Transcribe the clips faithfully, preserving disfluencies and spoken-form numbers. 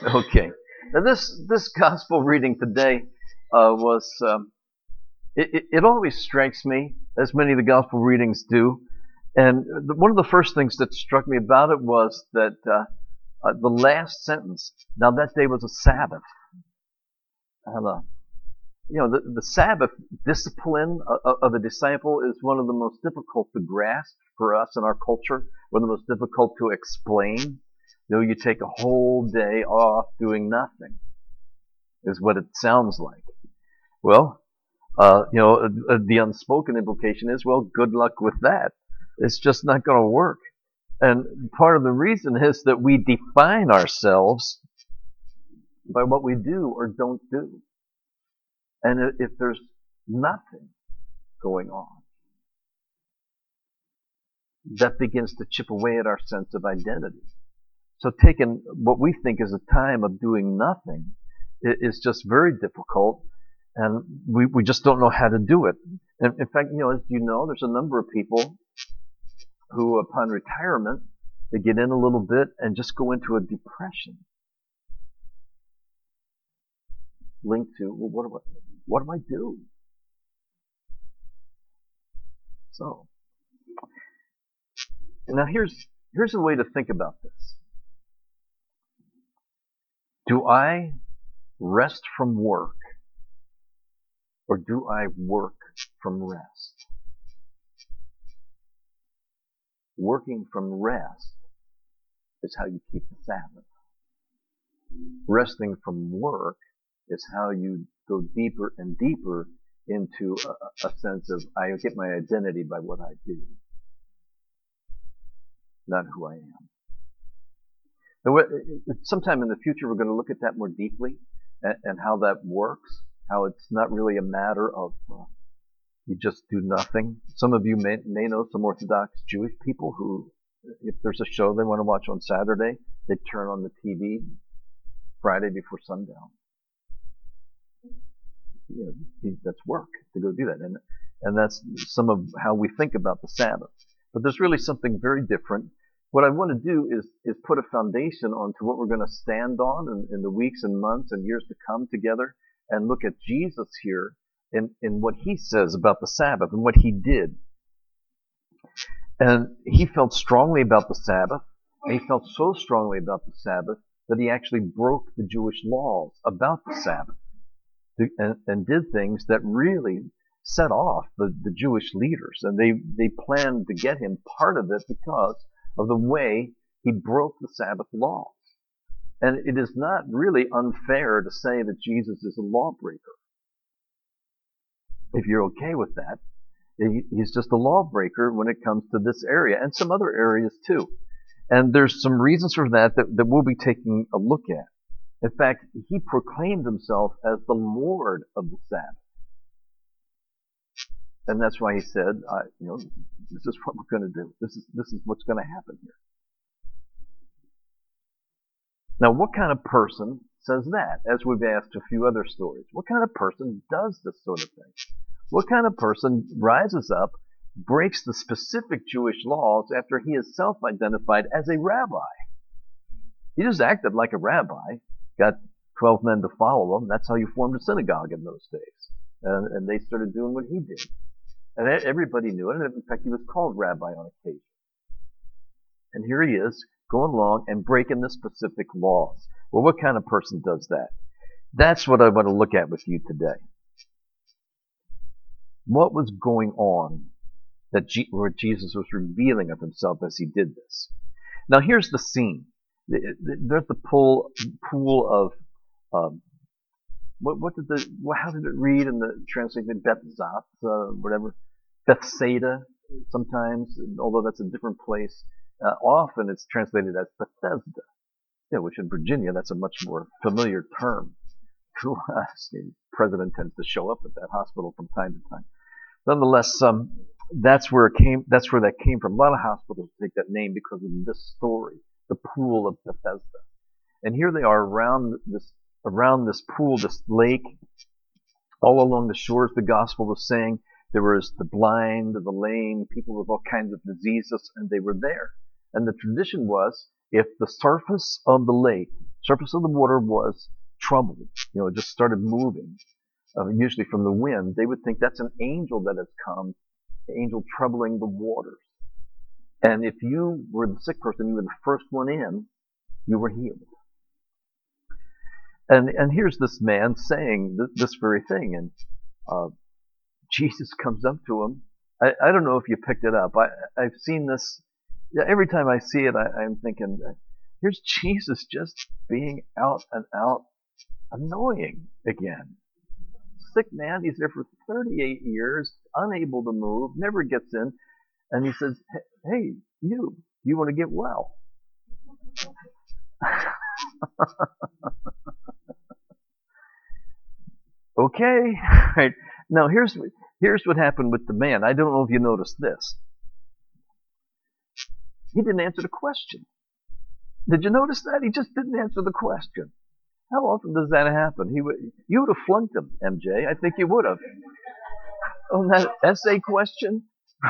Okay. Now this this gospel reading today uh, was um, it, it, it always strikes me, as many of the gospel readings do, and the, one of the first things that struck me about it was that uh, uh, the last sentence. Now that day was a Sabbath. And, uh, you know, the, the Sabbath discipline of, of a disciple is one of the most difficult to grasp for us in our culture. One of the most difficult to explain. You know, you take a whole day off doing nothing, is what it sounds like. Well, uh, you know, uh, the unspoken implication is, well, good luck with that. It's just not going to work. And part of the reason is that we define ourselves by what we do or don't do. And if there's nothing going on, that begins to chip away at our sense of identity. So taking what we think is a time of doing nothing is just very difficult, and we, we just don't know how to do it. And in fact, you know, as you know, there's a number of people who, upon retirement, they get in a little bit and just go into a depression linked to, well, what do I, what do I do? So, now here's here's a way to think about this. Do I rest from work, or do I work from rest? Working from rest is how you keep the Sabbath. Resting from work is how you go deeper and deeper into a, a sense of, I get my identity by what I do, not who I am. Now, sometime in the future, we're going to look at that more deeply and, and how that works, how it's not really a matter of uh, you just do nothing. Some of you may, may know some Orthodox Jewish people who, if there's a show they want to watch on Saturday, they turn on the T V Friday before sundown. You know, that's work to go do that. And, and that's some of how we think about the Sabbath. But there's really something very different. What I want to do is, is put a foundation onto what we're going to stand on in, in the weeks and months and years to come together, and look at Jesus here in, in what he says about the Sabbath and what he did. And he felt strongly about the Sabbath, and he felt so strongly about the Sabbath that he actually broke the Jewish laws about the Sabbath and, and did things that really set off the, the Jewish leaders. And they, they planned to get him part of it because of the way he broke the Sabbath laws. And it is not really unfair to say that Jesus is a lawbreaker. If you're okay with that, he's just a lawbreaker when it comes to this area and some other areas too. And there's some reasons for that that, that we'll be taking a look at. In fact, he proclaimed himself as the Lord of the Sabbath. And that's why he said, uh, you know, this is what we're going to do. This is, this is what's going to happen here. Now, what kind of person says that? As we've asked a few other stories, what kind of person does this sort of thing? What kind of person rises up, breaks the specific Jewish laws after he is self-identified as a rabbi? He just acted like a rabbi, got twelve men to follow him. That's how you formed a synagogue in those days. And, and they started doing what he did. And everybody knew it. And in fact, he was called rabbi on occasion. And here he is, going along and breaking the specific laws. Well, what kind of person does that? That's what I want to look at with you today. What was going on that G- where Jesus was revealing of himself as he did this? Now, here's the scene. There's the pool, pool of, um, what, what did the, how did it read in the translation? Bethzat, uh, whatever. Bethsaida, sometimes, although that's a different place. Uh, often it's translated as Bethesda, you know, which in Virginia, that's a much more familiar term to us. The president tends to show up at that hospital from time to time. Nonetheless, um, that's where it came. That's where that came from. A lot of hospitals take that name because of this story, the pool of Bethesda. And here they are around this, around this pool, this lake, all along the shores. The gospel was saying there was the blind, the lame, people with all kinds of diseases, and they were there. And the tradition was, if the surface of the lake Surface of the water was troubled. You know, it just started moving. Uh, usually from the wind. They would think that's an angel that has come, the angel troubling the waters. And if you were the sick person, you were the first one in, you were healed. And and here's this man saying th- this very thing, and uh, Jesus comes up to him. I, I don't know if you picked it up. I I've seen this. Yeah, every time I see it, I, I'm thinking, here's Jesus just being out and out annoying again. Sick man, he's there for thirty-eight years, unable to move, never gets in, and he says, "Hey, you, you want to get well?" Okay, right. Now here's here's what happened with the man. I don't know if you noticed this. He didn't answer the question. Did you notice that? He just didn't answer the question. How often does that happen? He would, you would have flunked him, M J. I think you would have. On that essay question,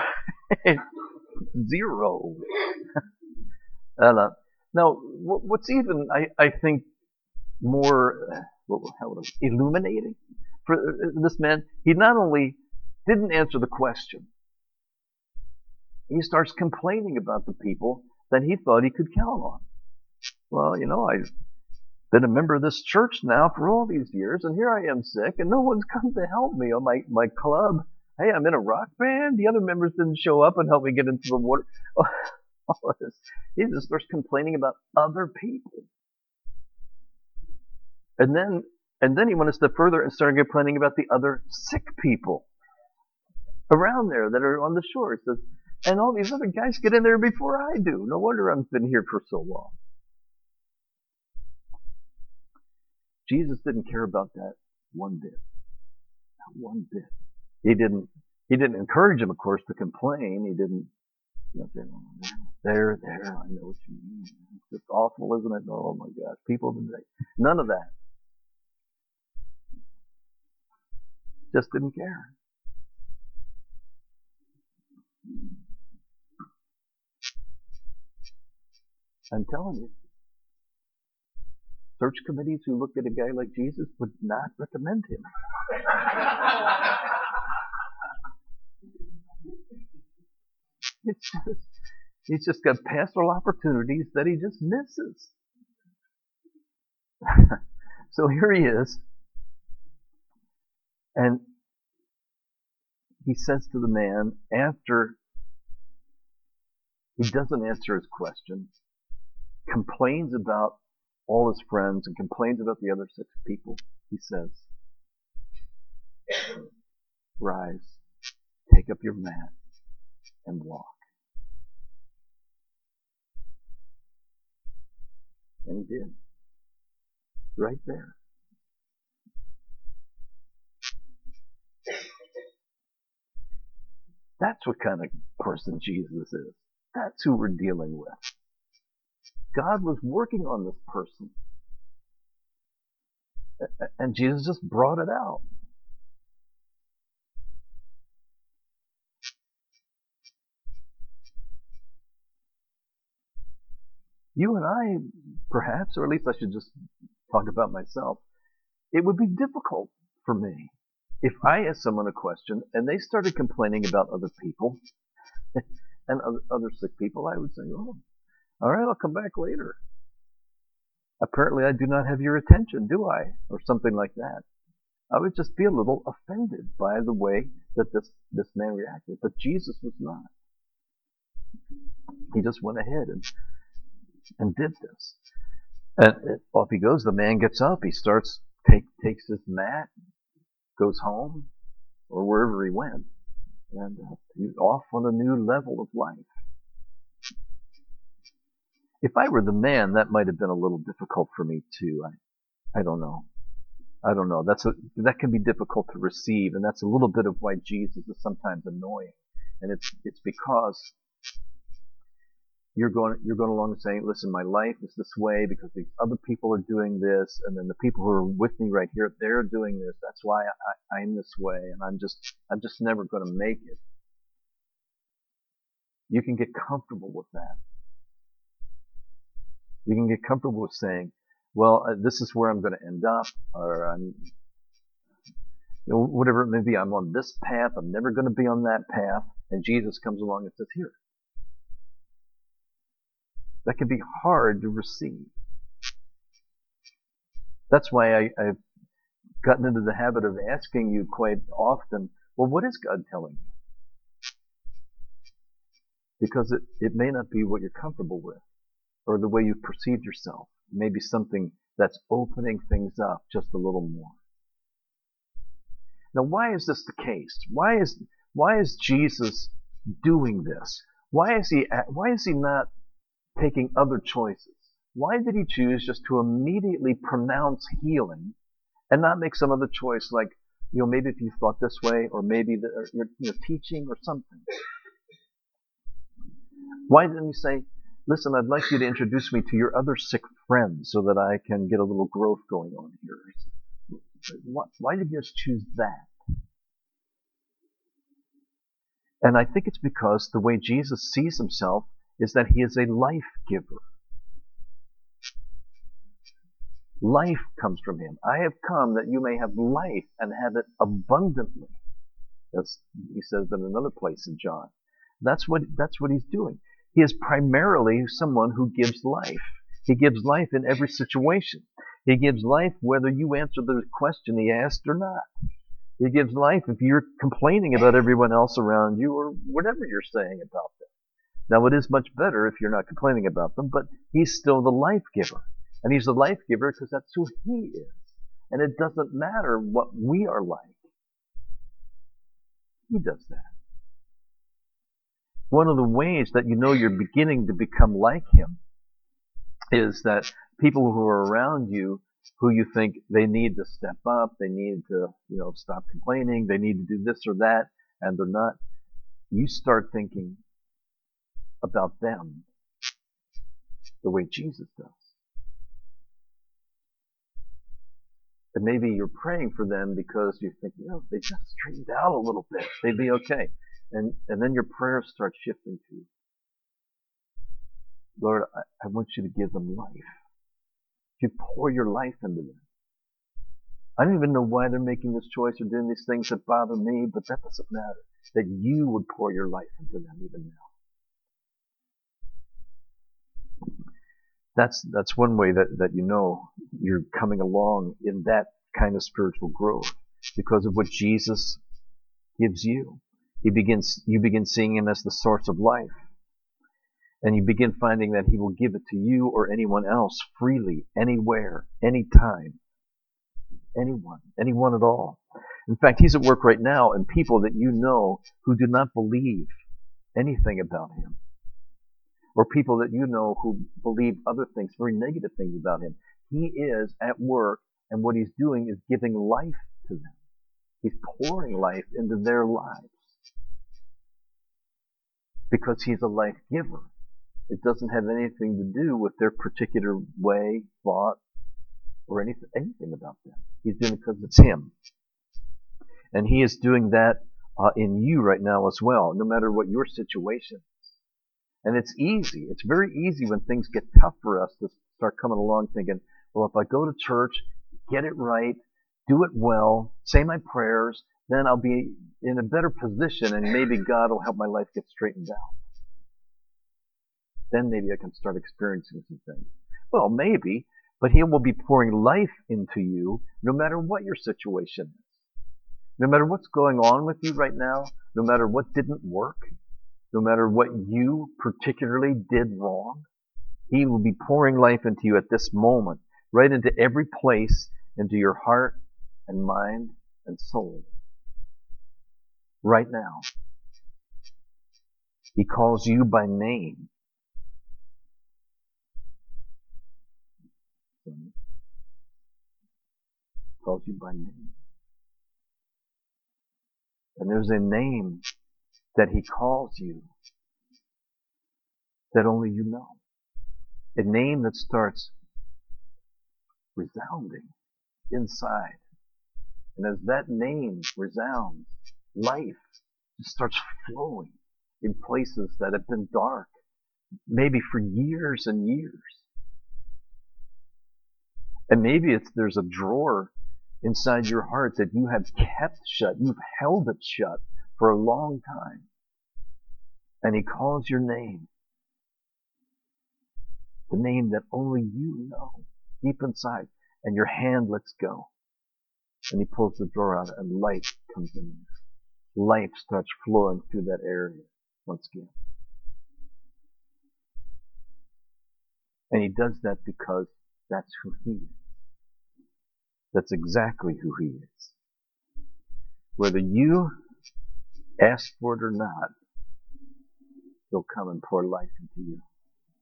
zero. uh, now, what's even, I, I think, more how would I, illuminating for this man, he not only didn't answer the question, he starts complaining about the people that he thought he could count on. Well, you know, I've been a member of this church now for all these years, and here I am sick, and no one's come to help me on my, my club. Hey, I'm in a rock band. The other members didn't show up and help me get into the water. All this. He just starts complaining about other people. And then, and then he went a step further and started complaining about the other sick people around there that are on the shore. He says, and all these other guys get in there before I do. No wonder I've been here for so long. Jesus didn't care about that one bit. Not one bit. He didn't. He didn't encourage him, of course, to complain. He didn't. You know, say, oh, there, there. I know what you mean. It's just awful, isn't it? Oh my gosh, people today. None of that. Just didn't care. I'm telling you. Search committees who looked at a guy like Jesus would not recommend him. It's just, he's just got pastoral opportunities that he just misses. So here he is. And he says to the man, after he doesn't answer his question, complains about all his friends and complains about the other six people, he says, rise, take up your mat, and walk. And he did. Right there. That's what kind of person Jesus is. That's who we're dealing with. God was working on this person. And Jesus just brought it out. You and I, perhaps, or at least I should just talk about myself, it would be difficult for me if I asked someone a question and they started complaining about other people and other, other sick people. I would say, oh, all right, I'll come back later. Apparently I do not have your attention, do I? Or something like that. I would just be a little offended by the way that this, this man reacted. But Jesus was not. He just went ahead and and did this. And it, off he goes. The man gets up. He starts, take, takes his mat, goes home, or wherever he went. And uh, he's off on a new level of life. If I were the man, that might have been a little difficult for me too. I, I don't know. I don't know. That's a, that can be difficult to receive, and that's a little bit of why Jesus is sometimes annoying. And it's it's because you're going you're going along and saying, listen, my life is this way because these other people are doing this, and then the people who are with me right here, they're doing this. That's why I, I'm this way, and I'm just I'm just never going to make it. You can get comfortable with that. You can get comfortable with saying, well, uh, this is where I'm going to end up, or I'm, you know, whatever it may be. I'm on this path. I'm never going to be on that path. And Jesus comes along and says, here. That can be hard to receive. That's why I, I've gotten into the habit of asking you quite often, well, what is God telling you? Because it, it may not be what you're comfortable with or the way you've perceived yourself. It may be something that's opening things up just a little more. Now, why is this the case? Why is why is Jesus doing this? Why is he why is he not taking other choices? Why did he choose just to immediately pronounce healing and not make some other choice, like, you know, maybe if you thought this way, or maybe the, or you're, you're teaching or something? Why didn't he say, listen, I'd like you to introduce me to your other sick friends so that I can get a little growth going on here? Why, why did he just choose that? And I think it's because the way Jesus sees himself is that he is a life giver. Life comes from him. I have come that you may have life and have it abundantly. As he says in another place in John. That's what, that's what he's doing. He is primarily someone who gives life. He gives life in every situation. He gives life whether you answer the question he asked or not. He gives life if you're complaining about everyone else around you or whatever you're saying about them. Now, it is much better if you're not complaining about them, but he's still the life giver. And he's the life giver because that's who he is. And it doesn't matter what we are like. He does that. One of the ways that you know you're beginning to become like him is that people who are around you, who you think they need to step up, they need to, you know, stop complaining, they need to do this or that, and they're not, you start thinking about them the way Jesus does. And maybe you're praying for them because you think, you know, if they just straightened out a little bit, they'd be okay. And and then your prayers start shifting to, Lord, I, I want you to give them life. You pour your life into them. I don't even know why they're making this choice or doing these things that bother me, but that doesn't matter. That you would pour your life into them even now. That's that's one way that, that you know you're coming along in that kind of spiritual growth, because of what Jesus gives you. He begins, you begin seeing him as the source of life. And you begin finding that he will give it to you or anyone else freely, anywhere, anytime. Anyone, anyone at all. In fact, he's at work right now in people that you know who do not believe anything about him. Or people that you know who believe other things, very negative things about him. He is at work, and what he's doing is giving life to them. He's pouring life into their lives. Because he's a life giver. It doesn't have anything to do with their particular way, thought, or anything, anything about them. He's doing it because it's him. And he is doing that uh, in you right now as well, no matter what your situation is. And it's easy. It's very easy when things get tough for us to start coming along thinking, well, if I go to church, get it right, do it well, say my prayers, then I'll be in a better position and maybe God will help my life get straightened out. Then maybe I can start experiencing some things. Well, maybe, but he will be pouring life into you no matter what your situation is. No matter what's going on with you right now, no matter what didn't work, no matter what you particularly did wrong, he will be pouring life into you at this moment, right into every place, into your heart and mind and soul. Right now. He calls you by name. He calls you by name. And there's a name that he calls you that only you know. A name that starts resounding inside. And as that name resounds, life just starts flowing in places that have been dark, maybe for years and years. And maybe it's there's a drawer inside your heart that you have kept shut. You've held it shut for a long time. And he calls your name. The name that only you know deep inside. And your hand lets go. And he pulls the drawer out and light comes in there. Life starts flowing through that area once again. And he does that because that's who he is. That's exactly who he is. Whether you ask for it or not, he'll come and pour life into you.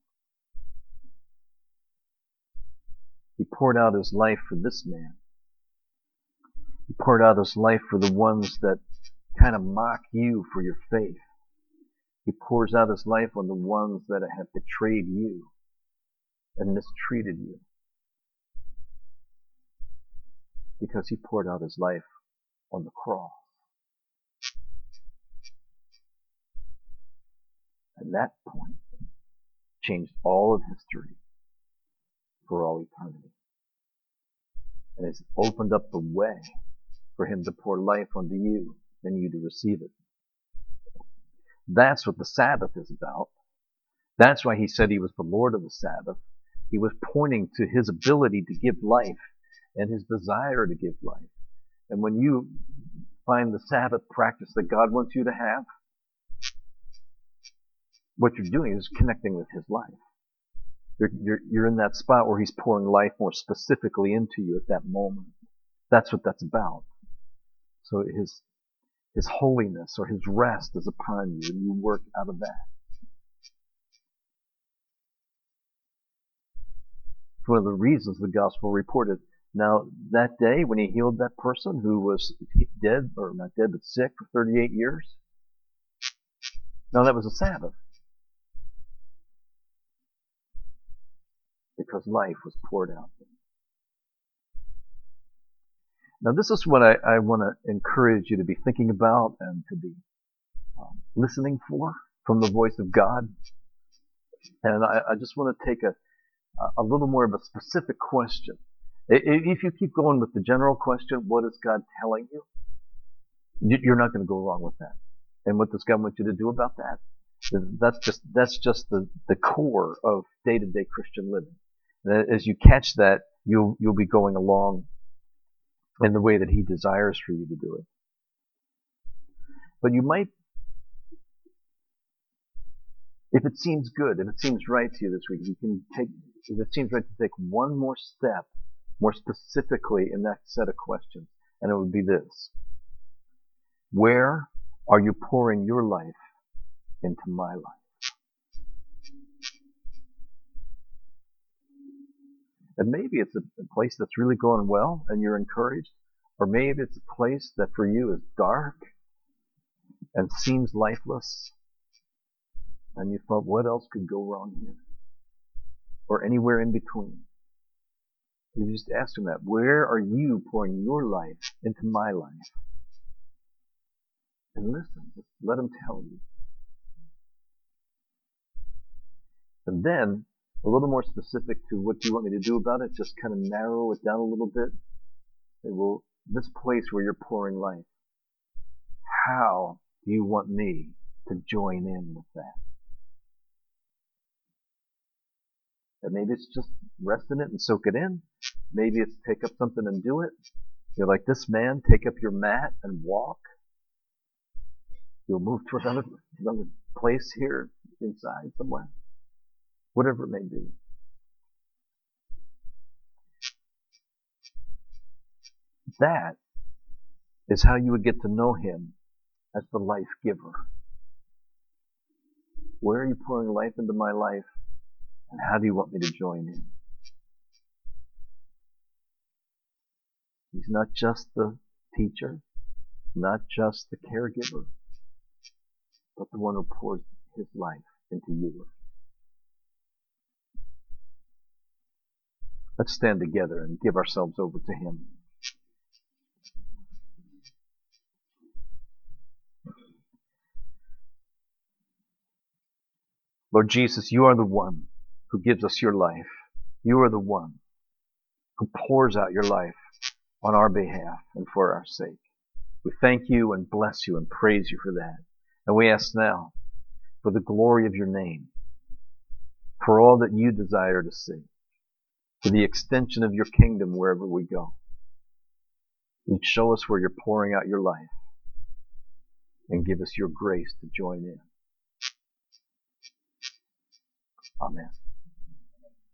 He poured out his life for this man. He poured out his life for the ones that kind of mock you for your faith. He pours out his life on the ones that have betrayed you and mistreated you. Because he poured out his life on the cross. And that point changed all of history for all eternity. And it's opened up the way for him to pour life onto you and you to receive it. That's what the Sabbath is about. That's why he said he was the Lord of the Sabbath. He was pointing to his ability to give life and his desire to give life. And when you find the Sabbath practice that God wants you to have, what you're doing is connecting with his life. You're, you're, you're in that spot where he's pouring life more specifically into you at that moment. That's what that's about. So his, his holiness or his rest is upon you, and you work out of that. It's one of the reasons the gospel reported. Now, that day when he healed that person who was dead, or not dead, but sick for thirty-eight years, now that was a Sabbath. Because life was poured out. Now, this is what I, I want to encourage you to be thinking about and to be um, listening for from the voice of God. And I, I just want to take a, a little more of a specific question. If you keep going with the general question, what is God telling you? You're not going to go wrong with that. And what does God want you to do about that? That's just, that's just the, the core of day-to-day Christian living. And as you catch that, you'll, you'll be going along in the way that he desires for you to do it. But you might, if it seems good, if it seems right to you this week, you can take, if it seems right to take one more step, more specifically in that set of questions, and it would be this. Where are you pouring your life into my life? And maybe it's a, a place that's really going well and you're encouraged. Or maybe it's a place that for you is dark and seems lifeless. And you thought, what else could go wrong here? Or anywhere in between. You just ask him that. Where are you pouring your life into my life? And listen, just let him tell you. And then, a little more specific to what you want me to do about it, just kind of narrow it down a little bit. Say, well, this place where you're pouring life, how do you want me to join in with that? And maybe it's just rest in it and soak it in. Maybe it's take up something and do it. You're like this man, take up your mat and walk. You'll move to another, another place here inside somewhere. Whatever it may be. That is how you would get to know him as the life giver. Where are you pouring life into my life? And how do you want me to join in? He's not just the teacher, not just the caregiver, but the one who pours his life into yours. Let's stand together and give ourselves over to him. Lord Jesus, you are the one who gives us your life. You are the one who pours out your life on our behalf and for our sake. We thank you and bless you and praise you for that. And we ask now for the glory of your name, for all that you desire to see, for the extension of your kingdom wherever we go. You'd show us where you're pouring out your life and give us your grace to join in. Amen.